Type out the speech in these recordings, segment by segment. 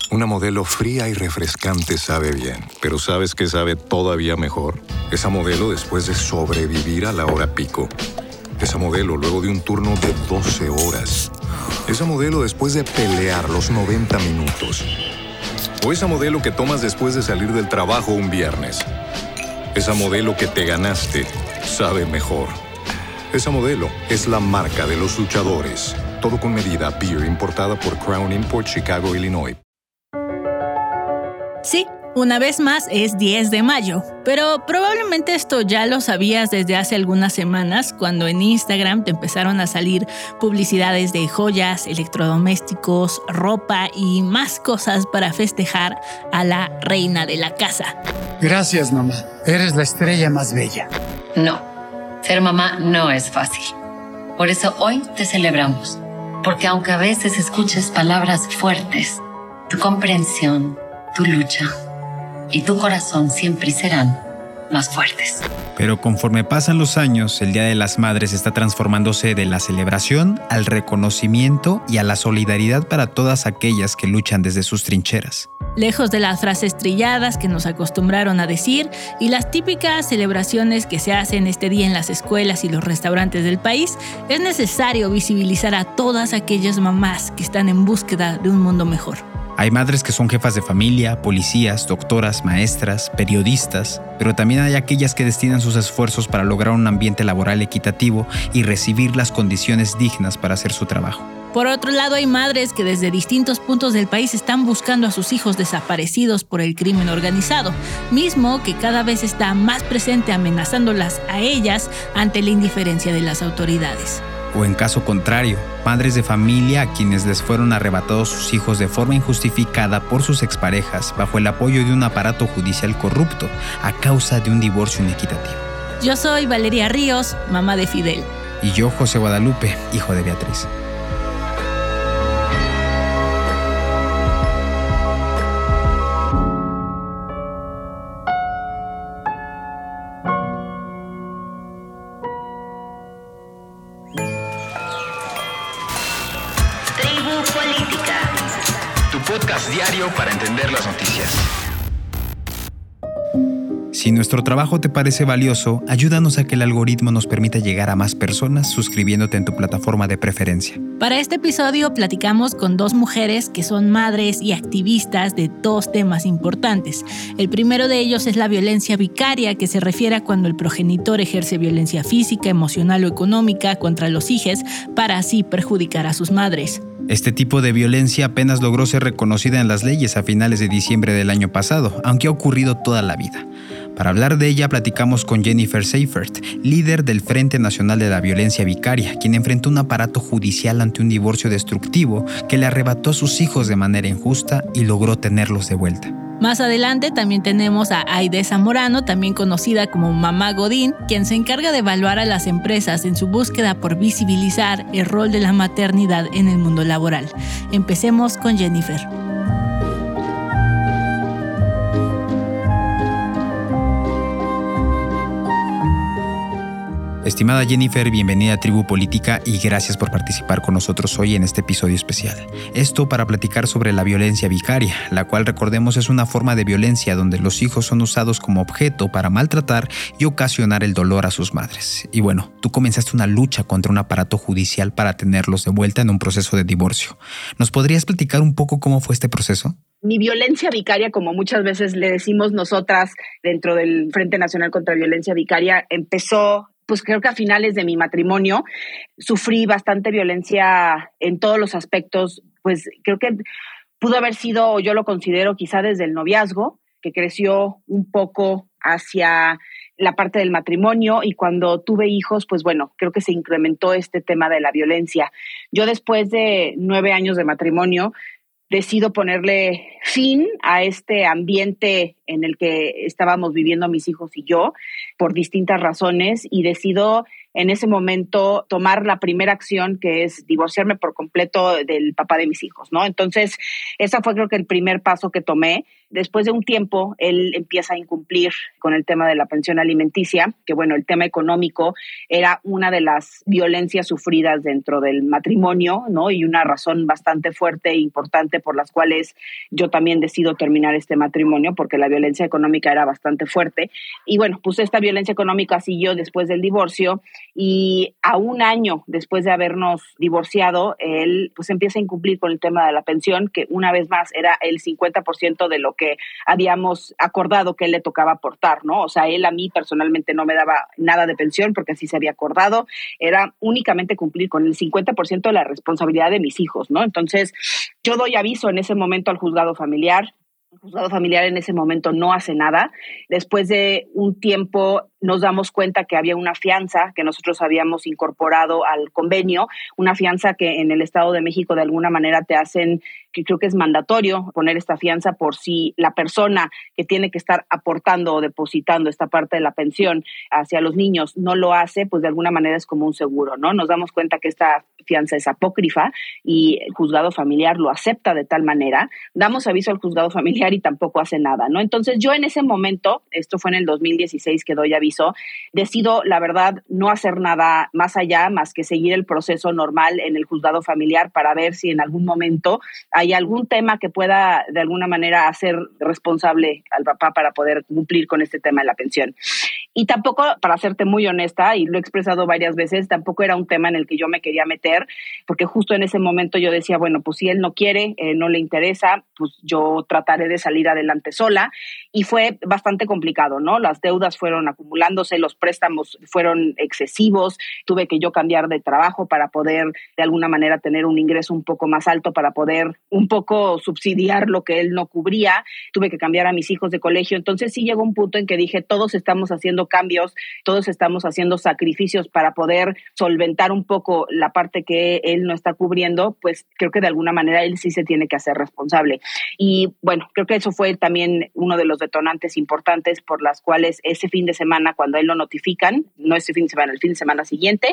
Una modelo fría y refrescante sabe bien, pero ¿sabes qué sabe todavía mejor? Esa modelo después de sobrevivir a la hora pico. Esa modelo luego de un turno de 12 horas. Esa modelo después de pelear los 90 minutos. O esa modelo que tomas después de salir del trabajo un viernes. Esa modelo que te ganaste sabe mejor. Esa modelo es la marca de los luchadores. Todo con medida. Beer importada por Crown Import, Chicago, Illinois. Sí, una vez más es 10 de mayo, pero probablemente esto ya lo sabías desde hace algunas semanas cuando en Instagram te empezaron a salir publicidades de joyas, electrodomésticos, ropa y más cosas para festejar a la reina de la casa. Gracias, mamá. Eres la estrella más bella. No, ser mamá no es fácil. Por eso hoy te celebramos. Porque aunque a veces escuches palabras fuertes, tu comprensión, tu lucha y tu corazón siempre serán más fuertes. Pero conforme pasan los años, el Día de las Madres está transformándose de la celebración al reconocimiento y a la solidaridad para todas aquellas que luchan desde sus trincheras. Lejos de las frases trilladas que nos acostumbraron a decir y las típicas celebraciones que se hacen este día en las escuelas y los restaurantes del país, es necesario visibilizar a todas aquellas mamás que están en búsqueda de un mundo mejor. Hay madres que son jefas de familia, policías, doctoras, maestras, periodistas, pero también hay aquellas que destinan sus esfuerzos para lograr un ambiente laboral equitativo y recibir las condiciones dignas para hacer su trabajo. Por otro lado, hay madres que desde distintos puntos del país están buscando a sus hijos desaparecidos por el crimen organizado, mismo que cada vez está más presente amenazándolas a ellas ante la indiferencia de las autoridades. O en caso contrario, padres de familia a quienes les fueron arrebatados sus hijos de forma injustificada por sus exparejas bajo el apoyo de un aparato judicial corrupto a causa de un divorcio inequitativo. Yo soy Valeria Ríos, mamá de Fidel. Y yo, José Guadalupe, hijo de Beatriz. Podcast diario para entender las noticias. Si nuestro trabajo te parece valioso, ayúdanos a que el algoritmo nos permita llegar a más personas suscribiéndote en tu plataforma de preferencia. Para este episodio platicamos con dos mujeres que son madres y activistas de dos temas importantes. El primero de ellos es la violencia vicaria, que se refiere a cuando el progenitor ejerce violencia física, emocional o económica contra los hijos para así perjudicar a sus madres. Este tipo de violencia apenas logró ser reconocida en las leyes a finales de diciembre del año pasado, aunque ha ocurrido toda la vida. Para hablar de ella platicamos con Jennifer Seifert, líder del Frente Nacional de la Violencia Vicaria, quien enfrentó un aparato judicial ante un divorcio destructivo que le arrebató a sus hijos de manera injusta y logró tenerlos de vuelta. Más adelante también tenemos a Aide Zamorano, también conocida como Mamá Godín, quien se encarga de evaluar a las empresas en su búsqueda por visibilizar el rol de la maternidad en el mundo laboral. Empecemos con Jennifer. Estimada Jennifer, bienvenida a Tribu Política y gracias por participar con nosotros hoy en este episodio especial. Esto para platicar sobre la violencia vicaria, la cual recordemos es una forma de violencia donde los hijos son usados como objeto para maltratar y ocasionar el dolor a sus madres. Y bueno, tú comenzaste una lucha contra un aparato judicial para tenerlos de vuelta en un proceso de divorcio. ¿Nos podrías platicar un poco cómo fue este proceso? Mi violencia vicaria, como muchas veces le decimos nosotras dentro del Frente Nacional contra Violencia Vicaria, empezó pues creo que a finales de mi matrimonio. Sufrí bastante violencia en todos los aspectos, pues creo que pudo haber sido, o yo lo considero quizá desde el noviazgo, que creció un poco hacia la parte del matrimonio, y cuando tuve hijos, pues bueno, creo que se incrementó este tema de la violencia. Yo después de 9 años de matrimonio decido ponerle fin a este ambiente en el que estábamos viviendo mis hijos y yo por distintas razones, y decido en ese momento tomar la primera acción, que es divorciarme por completo del papá de mis hijos, ¿no? Entonces, esa fue creo que el primer paso que tomé. Después de un tiempo, él empieza a incumplir con el tema de la pensión alimenticia, que bueno, el tema económico era una de las violencias sufridas dentro del matrimonio, ¿no? Y una razón bastante fuerte e importante por las cuales yo también decido terminar este matrimonio porque la violencia económica era bastante fuerte. Y bueno, pues esta violencia económica siguió después del divorcio y a un año después de habernos divorciado, él pues empieza a incumplir con el tema de la pensión, que una vez más era el 50% de lo que habíamos acordado que él le tocaba aportar, ¿no? O sea, él a mí personalmente no me daba nada de pensión porque así se había acordado, era únicamente cumplir con el 50% de la responsabilidad de mis hijos, ¿no? Entonces, yo doy aviso en ese momento al juzgado familiar. El juzgado familiar en ese momento no hace nada. Después de un tiempo nos damos cuenta que había una fianza que nosotros habíamos incorporado al convenio, una fianza que en el Estado de México de alguna manera te hacen, que creo que es mandatorio poner esta fianza por si la persona que tiene que estar aportando o depositando esta parte de la pensión hacia los niños no lo hace, pues de alguna manera es como un seguro, ¿no? Nos damos cuenta que esta fianza es apócrifa y el juzgado familiar lo acepta de tal manera. Damos aviso al juzgado familiar y tampoco hace nada, ¿no? Entonces yo en ese momento, esto fue en el 2016 que doy aviso, decido, la verdad, no hacer nada más allá, más que seguir el proceso normal en el juzgado familiar para ver si en algún momento hay algún tema que pueda de alguna manera hacer responsable al papá para poder cumplir con este tema de la pensión. Y tampoco, para serte muy honesta, y lo he expresado varias veces, tampoco era un tema en el que yo me quería meter, porque justo en ese momento yo decía, bueno, pues si él no quiere, no le interesa, pues yo trataré de salir adelante sola. Y fue bastante complicado, ¿no? Las deudas fueron acumulándose, los préstamos fueron excesivos, tuve que yo cambiar de trabajo para poder de alguna manera tener un ingreso un poco más alto, para poder un poco subsidiar lo que él no cubría, tuve que cambiar a mis hijos de colegio. Entonces sí llegó un punto en que dije, todos estamos haciendo cambios, todos estamos haciendo sacrificios para poder solventar un poco la parte que él no está cubriendo, pues creo que de alguna manera él sí se tiene que hacer responsable. Y bueno, creo que eso fue también uno de los detonantes importantes por las cuales ese fin de semana, cuando él lo notifican, no ese fin de semana, el fin de semana siguiente,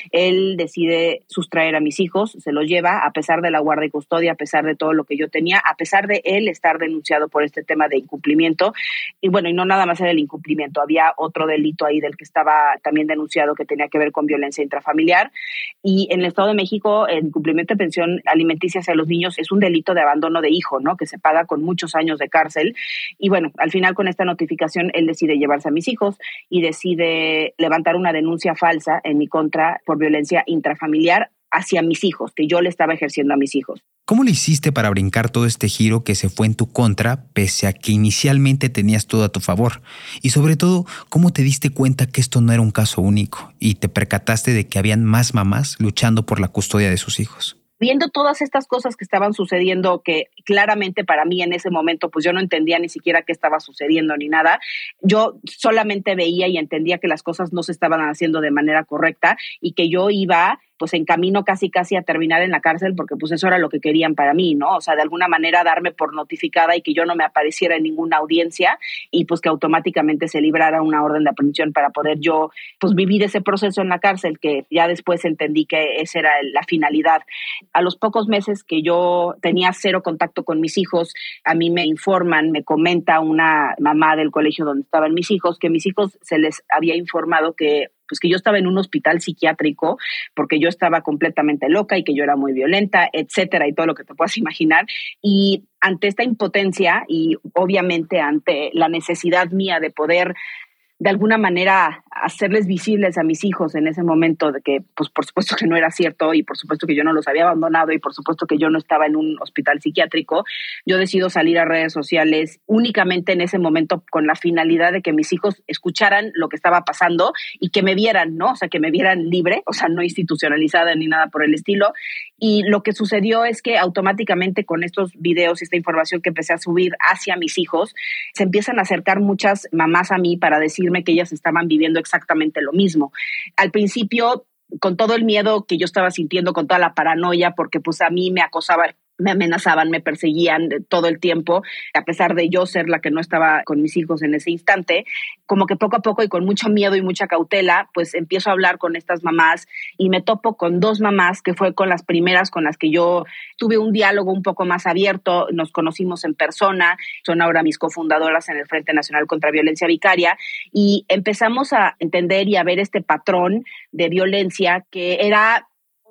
él decide sustraer a mis hijos, se los lleva a pesar de la guardia y custodia, a pesar de todo lo que yo tenía, a pesar de él estar denunciado por este tema de incumplimiento. Y bueno, y no nada más era el incumplimiento, había otro delito ahí del que estaba también denunciado que tenía que ver con violencia intrafamiliar. Y en el Estado de México, el incumplimiento de pensión alimenticia hacia los niños es un delito de abandono de hijo, ¿no? Que se paga con muchos años de cárcel. Y bueno, al final con esta notificación, él decide llevarse a mis hijos y decide levantar una denuncia falsa en mi contra por violencia intrafamiliar hacia mis hijos, que yo le estaba ejerciendo a mis hijos. ¿Cómo le hiciste para brincar todo este giro que se fue en tu contra, pese a que inicialmente tenías todo a tu favor? Y sobre todo, ¿cómo te diste cuenta que esto no era un caso único y te percataste de que habían más mamás luchando por la custodia de sus hijos? Viendo todas estas cosas que estaban sucediendo, que claramente para mí en ese momento, pues yo no entendía ni siquiera qué estaba sucediendo ni nada. Yo solamente veía y entendía que las cosas no se estaban haciendo de manera correcta y que yo iba pues en camino casi a terminar en la cárcel, porque pues eso era lo que querían para mí, ¿no? O sea, de alguna manera darme por notificada y que yo no me apareciera en ninguna audiencia y pues que automáticamente se librara una orden de aprehensión para poder yo pues vivir ese proceso en la cárcel, que ya después entendí que esa era la finalidad. A los pocos meses que yo tenía cero contacto con mis hijos, a mí me informan, me comenta una mamá del colegio donde estaban mis hijos, que mis hijos se les había informado que pues que yo estaba en un hospital psiquiátrico porque yo estaba completamente loca y que yo era muy violenta, etcétera, y todo lo que te puedas imaginar. Y ante esta impotencia y obviamente ante la necesidad mía de poder de alguna manera hacerles visibles a mis hijos en ese momento de que, pues por supuesto que no era cierto y por supuesto que yo no los había abandonado y por supuesto que yo no estaba en un hospital psiquiátrico, yo decido salir a redes sociales únicamente en ese momento con la finalidad de que mis hijos escucharan lo que estaba pasando y que me vieran, ¿no? O sea, que me vieran libre, o sea, no institucionalizada ni nada por el estilo. Y lo que sucedió es que automáticamente con estos videos y esta información que empecé a subir hacia mis hijos, se empiezan a acercar muchas mamás a mí para decirme que ellas estaban viviendo exactamente lo mismo. Al principio, con todo el miedo que yo estaba sintiendo, con toda la paranoia, porque pues a mí me acosaban, me amenazaban, me perseguían todo el tiempo, a pesar de yo ser la que no estaba con mis hijos en ese instante, como que poco a poco y con mucho miedo y mucha cautela, pues empiezo a hablar con estas mamás y me topo con dos mamás que fue con las primeras con las que yo tuve un diálogo un poco más abierto, nos conocimos en persona, son ahora mis cofundadoras en el Frente Nacional contra Violencia Vicaria y empezamos a entender y a ver este patrón de violencia que era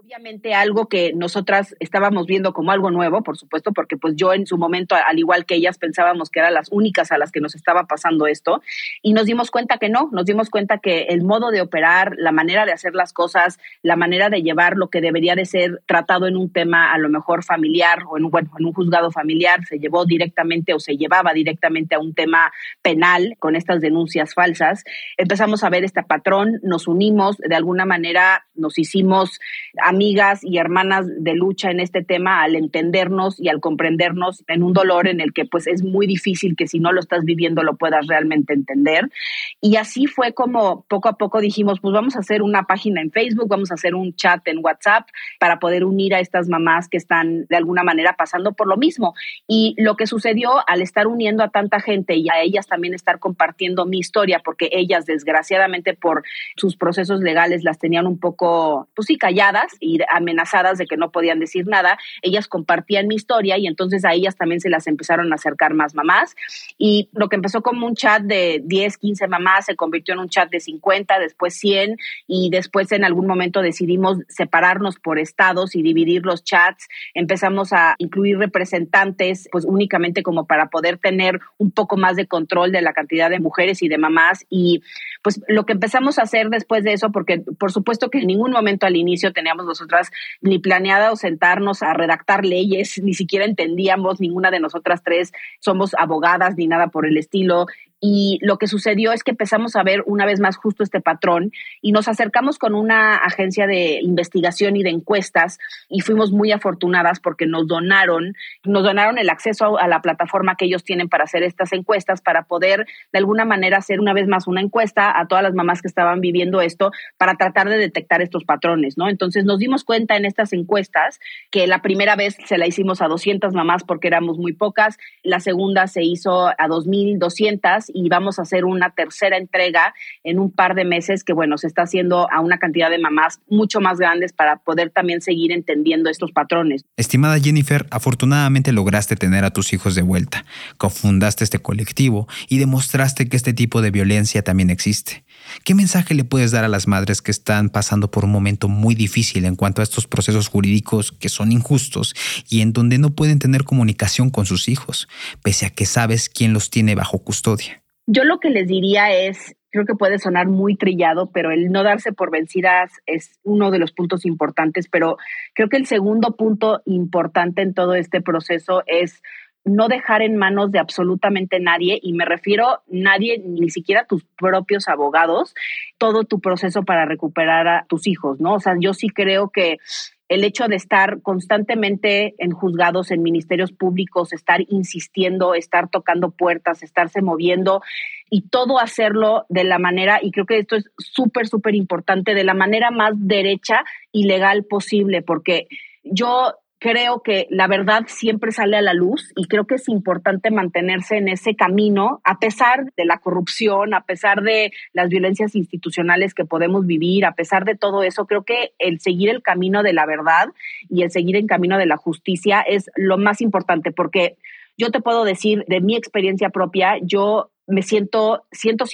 Obviamente algo que nosotras estábamos viendo como algo nuevo, por supuesto, porque pues yo en su momento, al igual que ellas, pensábamos que eran las únicas a las que nos estaba pasando esto, y nos dimos cuenta que no, nos dimos cuenta que el modo de operar, la manera de hacer las cosas, la manera de llevar lo que debería de ser tratado en un tema a lo mejor familiar o en un juzgado familiar, se llevó directamente o se llevaba directamente a un tema penal con estas denuncias falsas. Empezamos a ver este patrón, nos unimos, de alguna manera nos hicimos amigas y hermanas de lucha en este tema al entendernos y al comprendernos en un dolor en el que pues es muy difícil que si no lo estás viviendo lo puedas realmente entender. Y así fue como poco a poco dijimos, pues vamos a hacer una página en Facebook, vamos a hacer un chat en WhatsApp para poder unir a estas mamás que están de alguna manera pasando por lo mismo. Y lo que sucedió al estar uniendo a tanta gente y a ellas también estar compartiendo mi historia, porque ellas desgraciadamente por sus procesos legales las tenían un poco, pues sí, calladas y amenazadas de que no podían decir nada, ellas compartían mi historia y entonces a ellas también se las empezaron a acercar más mamás. Y lo que empezó como un chat de 10, 15 mamás se convirtió en un chat de 50, después 100 y después en algún momento decidimos separarnos por estados y dividir los chats. Empezamos a incluir representantes pues únicamente como para poder tener un poco más de control de la cantidad de mujeres y de mamás. Y pues lo que empezamos a hacer después de eso, porque por supuesto que en ningún momento al inicio teníamos nosotras ni planeado sentarnos a redactar leyes, ni siquiera entendíamos, ninguna de nosotras tres somos abogadas ni nada por el estilo. Y lo que sucedió es que empezamos a ver una vez más justo este patrón y nos acercamos con una agencia de investigación y de encuestas y fuimos muy afortunadas porque nos donaron el acceso a la plataforma que ellos tienen para hacer estas encuestas, para poder de alguna manera hacer una vez más una encuesta a todas las mamás que estaban viviendo esto para tratar de detectar estos patrones, ¿no? Entonces nos dimos cuenta en estas encuestas que la primera vez se la hicimos a 200 mamás porque éramos muy pocas, la segunda se hizo a 2,200 y vamos a hacer una tercera entrega en un par de meses que, bueno, se está haciendo a una cantidad de mamás mucho más grandes para poder también seguir entendiendo estos patrones. Estimada Jennifer, afortunadamente lograste tener a tus hijos de vuelta, cofundaste este colectivo y demostraste que este tipo de violencia también existe. ¿Qué mensaje le puedes dar a las madres que están pasando por un momento muy difícil en cuanto a estos procesos jurídicos que son injustos y en donde no pueden tener comunicación con sus hijos, pese a que sabes quién los tiene bajo custodia? Yo lo que les diría es, creo que puede sonar muy trillado, pero el no darse por vencidas es uno de los puntos importantes, pero creo que el segundo punto importante en todo este proceso es no dejar en manos de absolutamente nadie, y me refiero nadie, ni siquiera tus propios abogados, todo tu proceso para recuperar a tus hijos, ¿no? O sea, yo sí creo que el hecho de estar constantemente en juzgados, en ministerios públicos, estar insistiendo, estar tocando puertas, estarse moviendo y todo hacerlo de la manera, y creo que esto es súper, súper importante, de la manera más derecha y legal posible, porque yo creo que la verdad siempre sale a la luz y creo que es importante mantenerse en ese camino a pesar de la corrupción, a pesar de las violencias institucionales que podemos vivir, a pesar de todo eso. Creo que el seguir el camino de la verdad y el seguir el camino de la justicia es lo más importante, porque yo te puedo decir de mi experiencia propia, yo me siento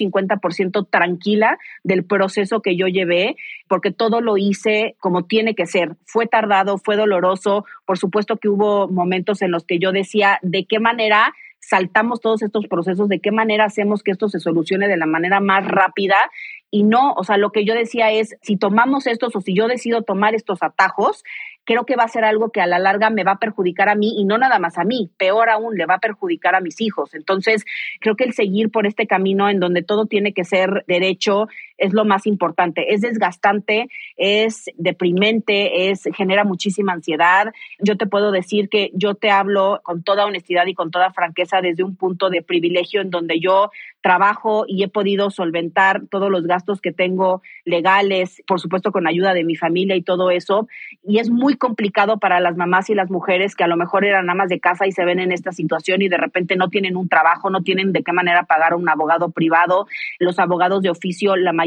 150% tranquila del proceso que yo llevé, porque todo lo hice como tiene que ser. Fue tardado, fue doloroso. Por supuesto que hubo momentos en los que yo decía, ¿de qué manera saltamos todos estos procesos? ¿De qué manera hacemos que esto se solucione de la manera más rápida? Y no, o sea, lo que yo decía es, si tomamos estos o si yo decido tomar estos atajos, creo que va a ser algo que a la larga me va a perjudicar a mí, y no nada más a mí, peor aún, le va a perjudicar a mis hijos. Entonces, creo que el seguir por este camino en donde todo tiene que ser derecho es lo más importante. Es desgastante, es deprimente, genera muchísima ansiedad. Yo te puedo decir que yo te hablo con toda honestidad y con toda franqueza desde un punto de privilegio en donde yo trabajo y he podido solventar todos los gastos que tengo legales, por supuesto con ayuda de mi familia y todo eso. Y es muy complicado para las mamás y las mujeres que a lo mejor eran amas de casa y se ven en esta situación y de repente no tienen un trabajo, no tienen de qué manera pagar a un abogado privado. Los abogados de oficio, la mayoría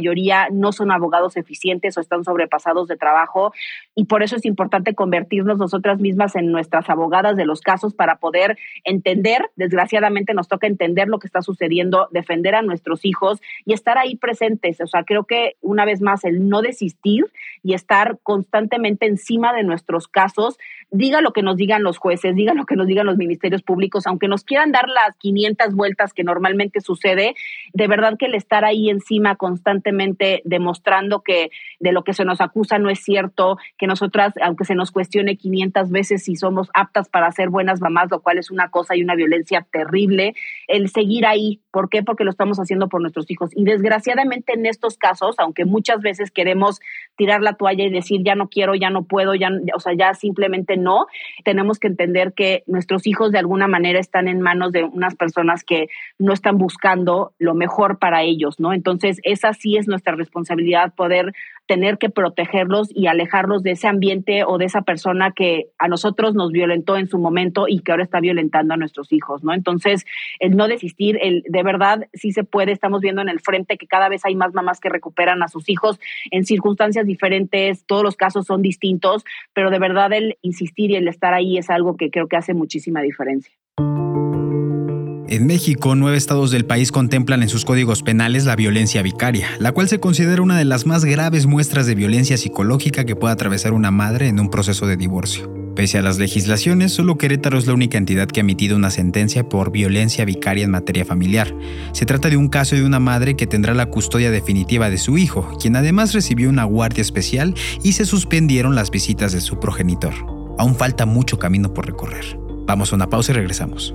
mayoría no son abogados eficientes o están sobrepasados de trabajo, y por eso es importante convertirnos nosotras mismas en nuestras abogadas de los casos para poder entender. Desgraciadamente nos toca entender lo que está sucediendo, defender a nuestros hijos y estar ahí presentes. O sea, creo que una vez más el no desistir y estar constantemente encima de nuestros casos, diga lo que nos digan los jueces, diga lo que nos digan los ministerios públicos, aunque nos quieran dar las 500 vueltas que normalmente sucede, de verdad que el estar ahí encima constantemente demostrando que de lo que se nos acusa no es cierto, que nosotras, aunque se nos cuestione 500 veces si somos aptas para ser buenas mamás, lo cual es una cosa y una violencia terrible, el seguir ahí. ¿Por qué? Porque lo estamos haciendo por nuestros hijos. Y desgraciadamente en estos casos, aunque muchas veces queremos tirar la toalla y decir ya no quiero, ya no puedo, ya simplemente no, tenemos que entender que nuestros hijos de alguna manera están en manos de unas personas que no están buscando lo mejor para ellos, ¿no? Entonces, esa sí es nuestra responsabilidad, poder tener que protegerlos y alejarlos de ese ambiente o de esa persona que a nosotros nos violentó en su momento y que ahora está violentando a nuestros hijos, ¿no? Entonces, el no desistir, de verdad sí se puede. Estamos viendo en el frente que cada vez hay más mamás que recuperan a sus hijos en circunstancias diferentes, todos los casos son distintos, pero de verdad el insistir y el estar ahí es algo que creo que hace muchísima diferencia. En México, 9 estados del país contemplan en sus códigos penales la violencia vicaria, la cual se considera una de las más graves muestras de violencia psicológica que puede atravesar una madre en un proceso de divorcio. Pese a las legislaciones, solo Querétaro es la única entidad que ha emitido una sentencia por violencia vicaria en materia familiar. Se trata de un caso de una madre que tendrá la custodia definitiva de su hijo, quien además recibió una guardia especial y se suspendieron las visitas de su progenitor. Aún falta mucho camino por recorrer. Vamos a una pausa y regresamos.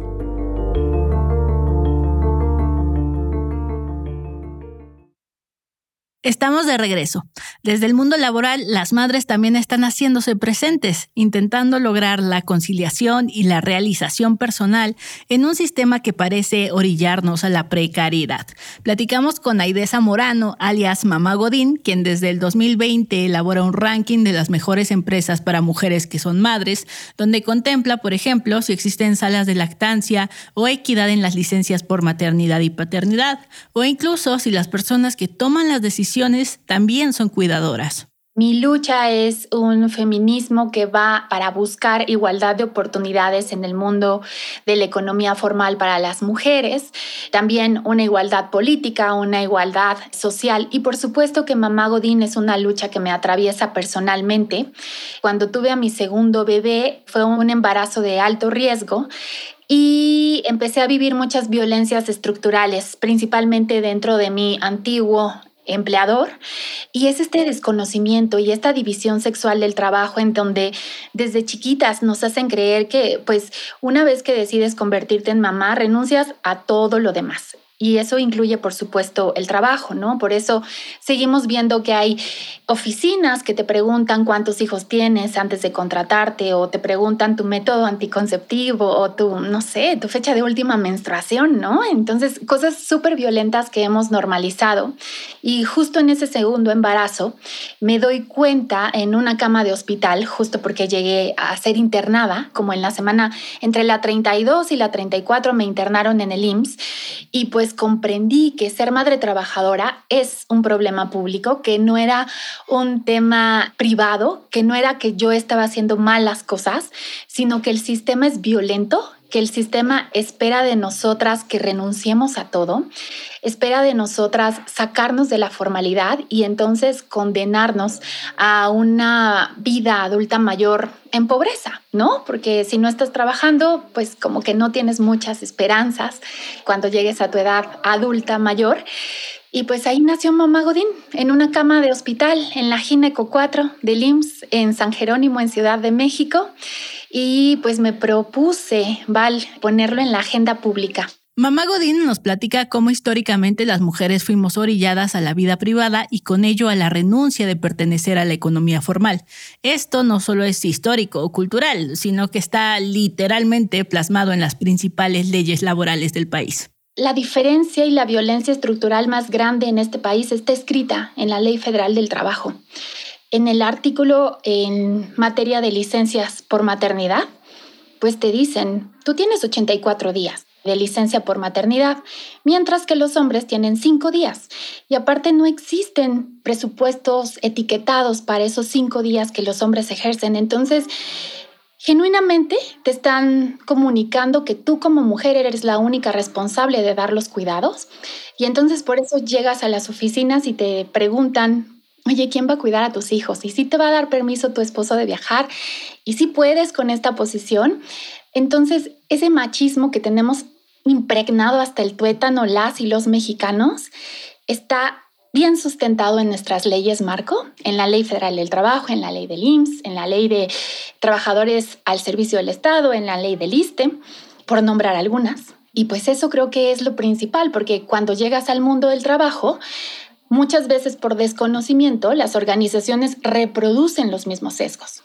Estamos de regreso. Desde el mundo laboral, las madres también están haciéndose presentes, intentando lograr la conciliación y la realización personal en un sistema que parece orillarnos a la precariedad. Platicamos con Aide Zamorano, alias Mamá Godín, quien desde el 2020 elabora un ranking de las mejores empresas para mujeres que son madres, donde contempla, por ejemplo, si existen salas de lactancia o equidad en las licencias por maternidad y paternidad, o incluso si las personas que toman las decisiones también son cuidadoras. Mi lucha es un feminismo que va para buscar igualdad de oportunidades en el mundo de la economía formal para las mujeres, también una igualdad política, una igualdad social y por supuesto que Mamá Godín es una lucha que me atraviesa personalmente. Cuando tuve a mi segundo bebé fue un embarazo de alto riesgo y empecé a vivir muchas violencias estructurales, principalmente dentro de mi antiguo empleador, y es este desconocimiento y esta división sexual del trabajo en donde desde chiquitas nos hacen creer que pues una vez que decides convertirte en mamá renuncias a todo lo demás. Y eso incluye, por supuesto, el trabajo, ¿no? Por eso seguimos viendo que hay oficinas que te preguntan cuántos hijos tienes antes de contratarte o te preguntan tu método anticonceptivo o tu fecha de última menstruación, ¿no? Entonces, cosas súper violentas que hemos normalizado. Y justo en ese segundo embarazo me doy cuenta en una cama de hospital, justo porque llegué a ser internada, como en la semana entre la 32 y la 34 me internaron en el IMSS y pues comprendí que ser madre trabajadora es un problema público, que no era un tema privado, que no era que yo estaba haciendo malas cosas, sino que el sistema es violento, que el sistema espera de nosotras que renunciemos a todo, espera de nosotras sacarnos de la formalidad y entonces condenarnos a una vida adulta mayor en pobreza, ¿no? Porque si no estás trabajando, pues como que no tienes muchas esperanzas cuando llegues a tu edad adulta mayor. Y pues ahí nació Mamá Godín, en una cama de hospital, en la Gineco 4 del IMSS, en San Jerónimo, en Ciudad de México. Y pues me propuse, Val, ponerlo en la agenda pública. Mamá Godín nos platica cómo históricamente las mujeres fuimos orilladas a la vida privada y con ello a la renuncia de pertenecer a la economía formal. Esto no solo es histórico o cultural, sino que está literalmente plasmado en las principales leyes laborales del país. La diferencia y la violencia estructural más grande en este país está escrita en la Ley Federal del Trabajo. En el artículo en materia de licencias por maternidad, pues te dicen, tú tienes 84 días de licencia por maternidad, mientras que los hombres tienen 5 días. Y aparte no existen presupuestos etiquetados para esos 5 días que los hombres ejercen. Entonces, genuinamente te están comunicando que tú como mujer eres la única responsable de dar los cuidados. Y entonces por eso llegas a las oficinas y te preguntan, oye, ¿quién va a cuidar a tus hijos? ¿Y si te va a dar permiso tu esposo de viajar? ¿Y si puedes con esta posición? Entonces, ese machismo que tenemos impregnado hasta el tuétano las y los mexicanos está bien sustentado en nuestras leyes marco, en la Ley Federal del Trabajo, en la Ley del IMSS, en la Ley de Trabajadores al Servicio del Estado, en la Ley del ISSSTE, por nombrar algunas. Y pues eso creo que es lo principal, porque cuando llegas al mundo del trabajo, muchas veces por desconocimiento, las organizaciones reproducen los mismos sesgos.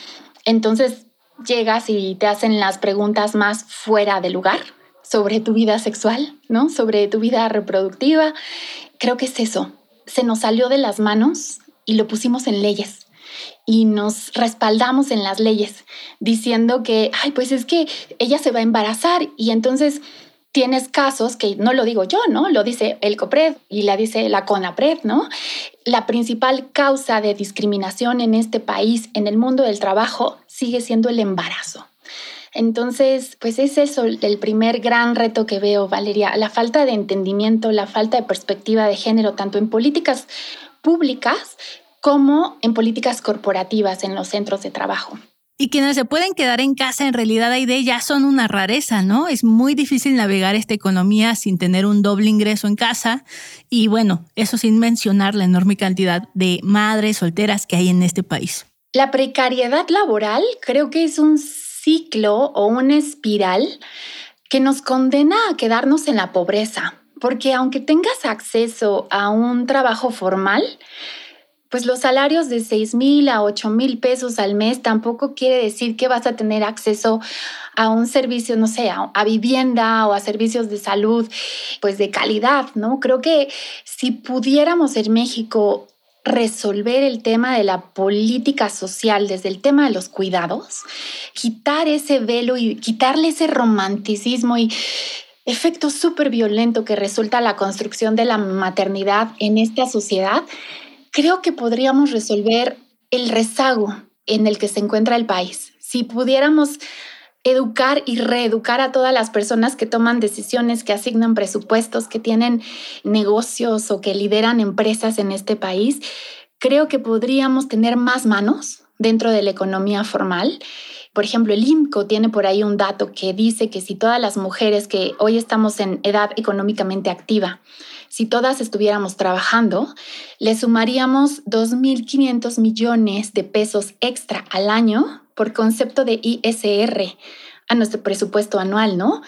Entonces llegas y te hacen las preguntas más fuera de lugar sobre tu vida sexual, ¿no? Sobre tu vida reproductiva. Creo que es eso. Se nos salió de las manos y lo pusimos en leyes. Y nos respaldamos en las leyes diciendo que, ay, pues es que ella se va a embarazar y entonces tienes casos que no lo digo yo, ¿no? Lo dice el COPRED y la dice la CONAPRED, ¿no? La principal causa de discriminación en este país, en el mundo del trabajo, sigue siendo el embarazo. Entonces, pues es eso el primer gran reto que veo, Valeria, la falta de entendimiento, la falta de perspectiva de género, tanto en políticas públicas como en políticas corporativas en los centros de trabajo. Y quienes se pueden quedar en casa, en realidad, Aide, ya son una rareza, ¿no? Es muy difícil navegar esta economía sin tener un doble ingreso en casa. Y bueno, eso sin mencionar la enorme cantidad de madres solteras que hay en este país. La precariedad laboral creo que es un ciclo o una espiral que nos condena a quedarnos en la pobreza. Porque aunque tengas acceso a un trabajo formal, pues los salarios de 6,000 a 8,000 pesos al mes tampoco quiere decir que vas a tener acceso a un servicio, no sé, a vivienda o a servicios de salud, pues de calidad, ¿no? Creo que si pudiéramos en México resolver el tema de la política social desde el tema de los cuidados, quitar ese velo y quitarle ese romanticismo y efecto súper violento que resulta la construcción de la maternidad en esta sociedad, creo que podríamos resolver el rezago en el que se encuentra el país. Si pudiéramos educar y reeducar a todas las personas que toman decisiones, que asignan presupuestos, que tienen negocios o que lideran empresas en este país, creo que podríamos tener más manos dentro de la economía formal. Por ejemplo, el IMCO tiene por ahí un dato que dice que si todas las mujeres que hoy estamos en edad económicamente activa, si todas estuviéramos trabajando, le sumaríamos 2,500 millones de pesos extra al año por concepto de ISR a nuestro presupuesto anual, ¿no?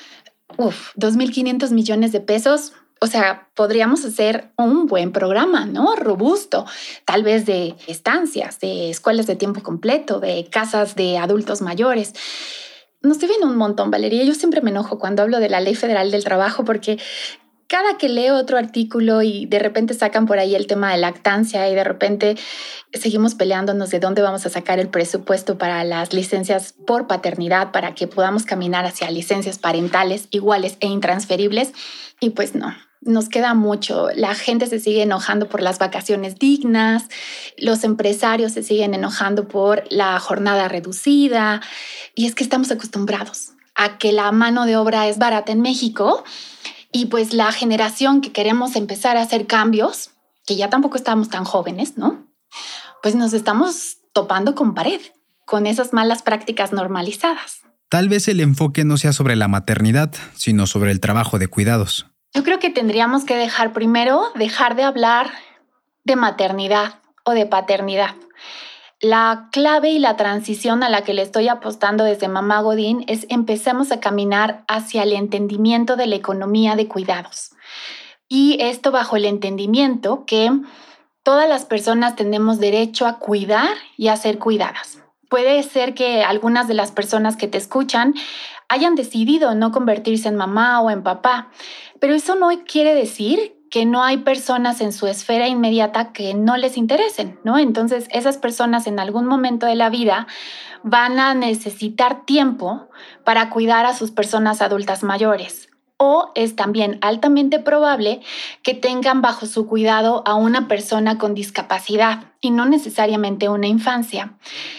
2,500 millones de pesos. O sea, podríamos hacer un buen programa, ¿no? Robusto, tal vez de estancias, de escuelas de tiempo completo, de casas de adultos mayores. Nos deben un montón, Valeria. Yo siempre me enojo cuando hablo de la Ley Federal del Trabajo porque cada que leo otro artículo y de repente sacan por ahí el tema de lactancia y de repente seguimos peleándonos de dónde vamos a sacar el presupuesto para las licencias por paternidad para que podamos caminar hacia licencias parentales iguales e intransferibles. Y pues no, nos queda mucho. La gente se sigue enojando por las vacaciones dignas, los empresarios se siguen enojando por la jornada reducida y es que estamos acostumbrados a que la mano de obra es barata en México. Y pues la generación que queremos empezar a hacer cambios, que ya tampoco estamos tan jóvenes, ¿no? Pues nos estamos topando con pared, con esas malas prácticas normalizadas. Tal vez el enfoque no sea sobre la maternidad, sino sobre el trabajo de cuidados. Yo creo que tendríamos que dejar de hablar de maternidad o de paternidad. La clave y la transición a la que le estoy apostando desde Mamá Godín es empecemos a caminar hacia el entendimiento de la economía de cuidados. Y esto bajo el entendimiento que todas las personas tenemos derecho a cuidar y a ser cuidadas. Puede ser que algunas de las personas que te escuchan hayan decidido no convertirse en mamá o en papá, pero eso no quiere decir que no hay personas en su esfera inmediata que no les interesen, ¿no? Entonces, esas personas en algún momento de la vida van a necesitar tiempo para cuidar a sus personas adultas mayores. O es también altamente probable que tengan bajo su cuidado a una persona con discapacidad y no necesariamente una infancia.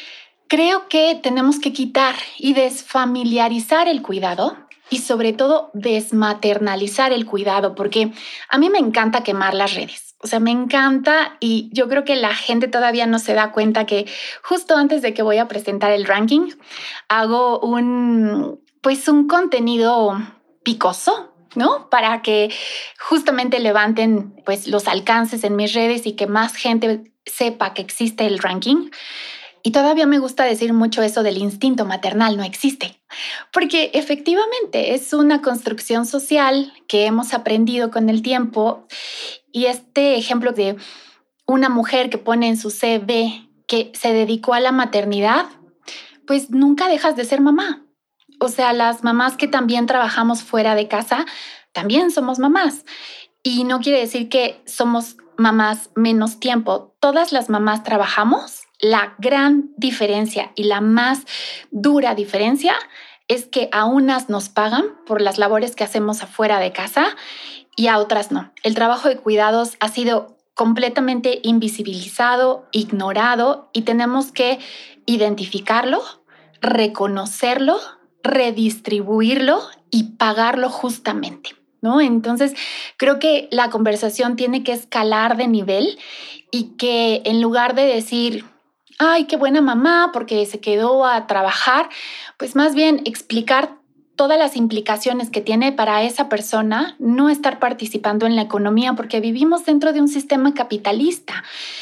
Creo que tenemos que quitar y desfamiliarizar el cuidado y sobre todo desmaternalizar el cuidado, porque a mí me encanta quemar las redes. O sea, me encanta y yo creo que la gente todavía no se da cuenta que justo antes de que voy a presentar el ranking, hago un contenido picoso, ¿no? Para que justamente levanten pues, los alcances en mis redes y que más gente sepa que existe el ranking. Y todavía me gusta decir mucho eso del instinto maternal, no existe. Porque efectivamente es una construcción social que hemos aprendido con el tiempo. Y este ejemplo de una mujer que pone en su CV que se dedicó a la maternidad, pues nunca dejas de ser mamá. O sea, las mamás que también trabajamos fuera de casa, también somos mamás. Y no quiere decir que somos mamás menos tiempo. Todas las mamás trabajamos. La gran diferencia y la más dura diferencia es que a unas nos pagan por las labores que hacemos afuera de casa y a otras no. El trabajo de cuidados ha sido completamente invisibilizado, ignorado y tenemos que identificarlo, reconocerlo, redistribuirlo y pagarlo justamente, ¿no? Entonces, creo que la conversación tiene que escalar de nivel y que en lugar de decir, ay, qué buena mamá porque se quedó a trabajar, pues más bien explicar todas las implicaciones que tiene para esa persona no estar participando en la economía porque vivimos dentro de un sistema capitalista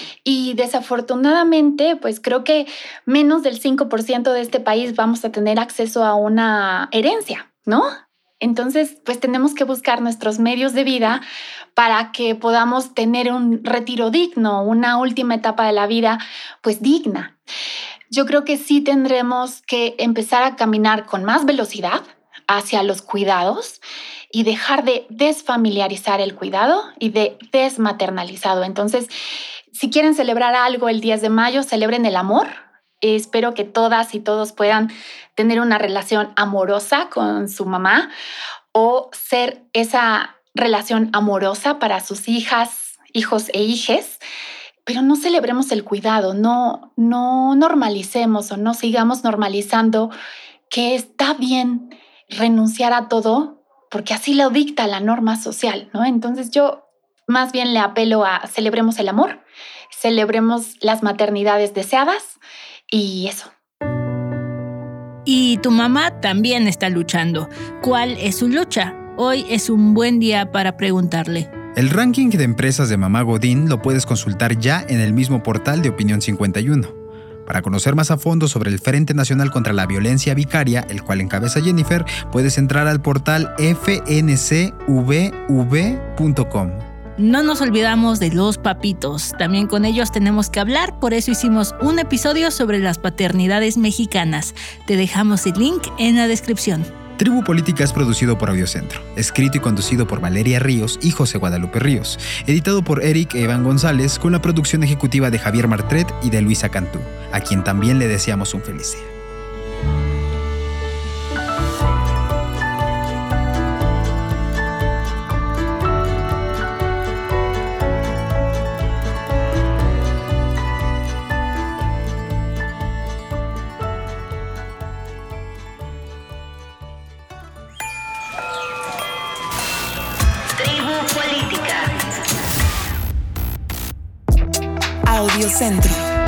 y desafortunadamente pues creo que menos del 5% de este país vamos a tener acceso a una herencia, ¿no? Entonces, pues tenemos que buscar nuestros medios de vida para que podamos tener un retiro digno, una última etapa de la vida, pues digna. Yo creo que sí tendremos que empezar a caminar con más velocidad hacia los cuidados y dejar de desfamiliarizar el cuidado y de desmaternalizado. Entonces, si quieren celebrar algo el 10 de mayo, celebren el amor. Espero que todas y todos puedan tener una relación amorosa con su mamá o ser esa relación amorosa para sus hijas, hijos e hijes, pero no celebremos el cuidado, no normalicemos o no sigamos normalizando que está bien renunciar a todo porque así lo dicta la norma social, ¿no? Entonces yo más bien le apelo a celebremos el amor, celebremos las maternidades deseadas y eso. Y tu mamá también está luchando. ¿Cuál es su lucha? Hoy es un buen día para preguntarle. El ranking de empresas de Mamá Godín lo puedes consultar ya en el mismo portal de Opinión 51. Para conocer más a fondo sobre el Frente Nacional contra la Violencia Vicaria, el cual encabeza Jennifer, puedes entrar al portal fncvv.com. No nos olvidamos de los papitos, también con ellos tenemos que hablar, por eso hicimos un episodio sobre las paternidades mexicanas. Te dejamos el link en la descripción. Tribu Política es producido por Audiocentro, escrito y conducido por Valeria Ríos y José Guadalupe Ríos, editado por Eric Evan González con la producción ejecutiva de Javier Martret y de Luisa Cantú, a quien también le deseamos un feliz día. Audiocentro.